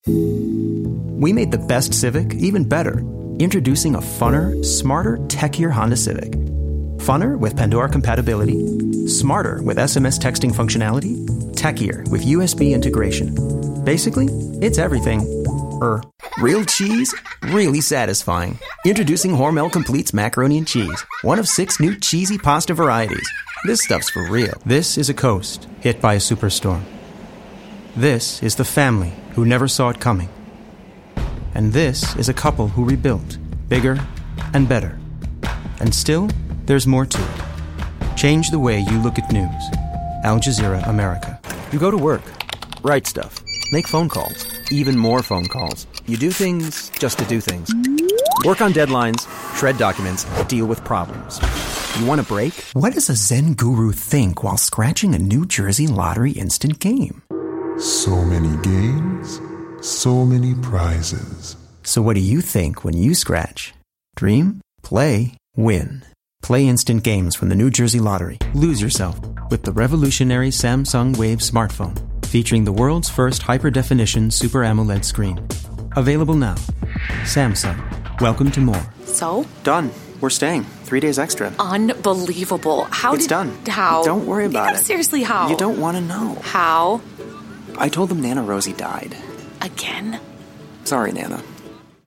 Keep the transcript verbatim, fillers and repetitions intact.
We made the best Civic even better. Introducing a funner, smarter, techier Honda Civic. Funner with Pandora compatibility, smarter with S M S texting functionality, techier with U S B integration. Basically, it's everything. Er, real cheese, really satisfying. Introducing Hormel Completes Macaroni and Cheese, one of six new cheesy pasta varieties. This stuff's for real. This is a coast hit by a superstorm. This is the family who never saw it coming. And this is a couple who rebuilt, bigger and better. And still, there's more to it. Change the way you look at news. Al Jazeera America. You go to work, write stuff, make phone calls, even more phone calls. You do things just to do things. Work on deadlines, shred documents, deal with problems. You want a break? What does a Zen guru think while scratching a New Jersey Lottery instant game? So many games, so many prizes. So what do you think when you scratch? Dream, play, win. Play instant games from the New Jersey Lottery. Lose yourself with the revolutionary Samsung Wave smartphone, featuring the world's first hyper-definition Super AMOLED screen. Available now. Samsung. Welcome to more. So? Done. We're staying. Three days extra. Unbelievable. How it's did... done. How? Don't worry about yeah, it. Seriously, how? You don't want to know. How? I told them Nana Rosie died. Again? Sorry, Nana.